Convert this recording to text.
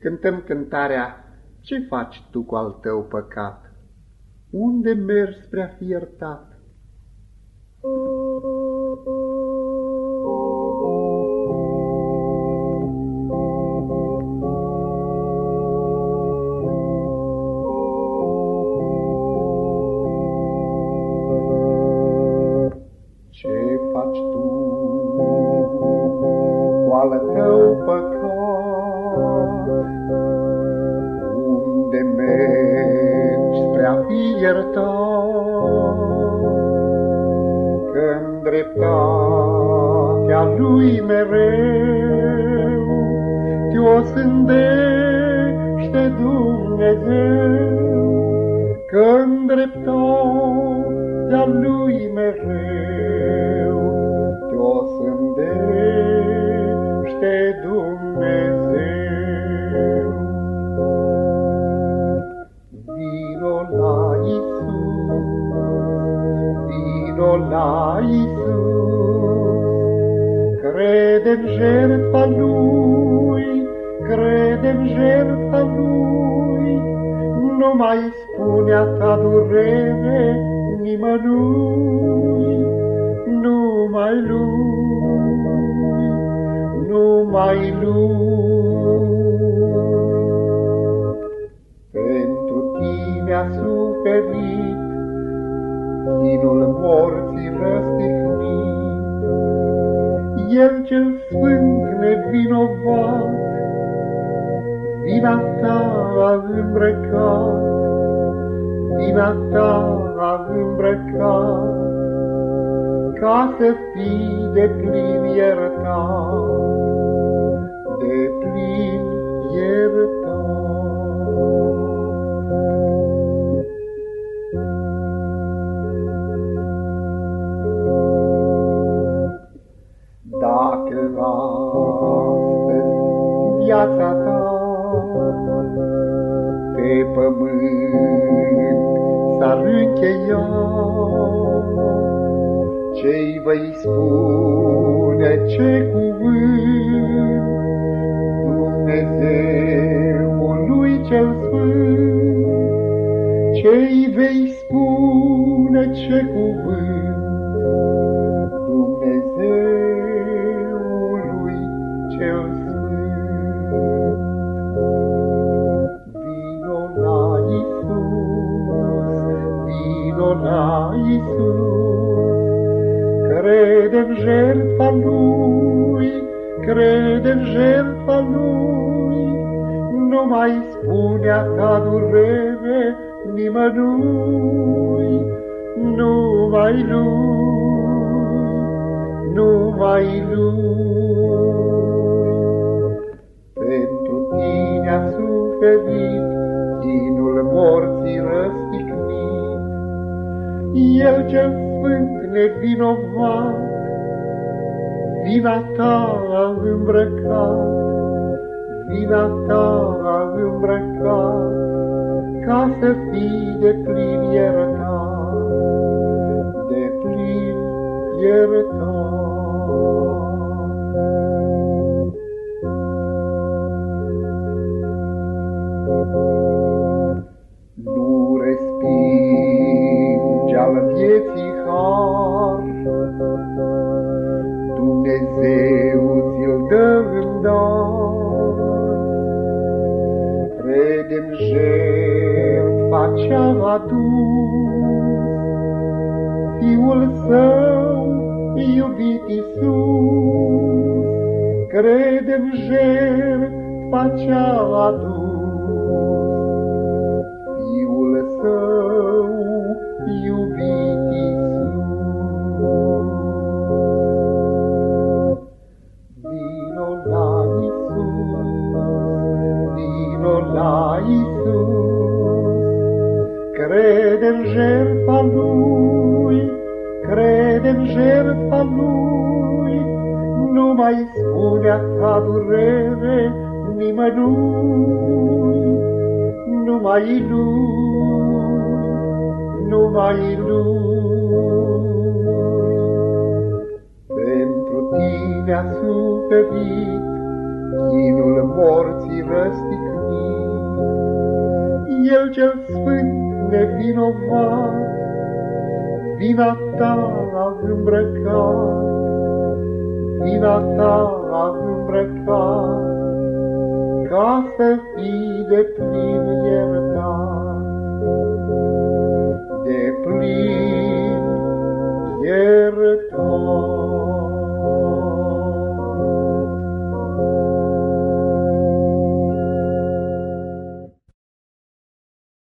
cântăm cântarea Ce faci tu cu al tău păcat? Unde mergi spre a fi iertat? Ce faci tu cu al tău păcat? Unde mergi spre a fi iertat? Că-n dreptatea lui mereu te-o sândește Dumnezeu, că-n dreptatea lui mereu te-o sândește Dumnezeu. Vino la Iisus, vino la Iisus, crede-n jertfa Lui, crede-n jertfa Lui, nu mai spune a ta durere nimănui, numai Lui, numai Lui. Pentru tine a suferit, chinul morții răstignit, El cel sfânt nevinovat, vina ta a îmbrăcat, vina ta a îmbrăcat, ca să fii deplin iertat, deplin iertat. Dacă astăzi viața ta pe pământ s-ar încheia, ce-i vei spune, ce cuvânt Dumnezeului cel sfânt? Ce-i vei spune, ce cuvânt Dumnezeului cel sfânt? Vino la Iisus, vino la Iisus, crede-n jertfa Lui, crede-n jertfa Lui, nu mai spune a ta durere nimănui, numai Lui, numai Lui. Pentru tine a suferit, chinul morții răstignit, El cel sfânt nevinovat, vina ta a îmbrăcat, vina ta a îmbrăcat, ca să fii deplin iertat, deplin iertat. Nu respinge al vieții har, Dumnezeu ți-l dă în dar. Crede-n jertfa ce-a adus Fiul Său iubit Iisus, crede-n jertfa ce-a adus Fiul Său iubit Iisus. Vino la Iisus, vino la Iisus, crede-n jertfa Lui, crede-n jertfa Lui, nu mai spune a ta durere nimănui, numai Lui, numai Lui. Pentru tine a suferit, chinul morții răstignit. El cel sfânt nevinovat, vina ta a îmbrăcat, vina ta a îmbrăcat, ca să fii deplin.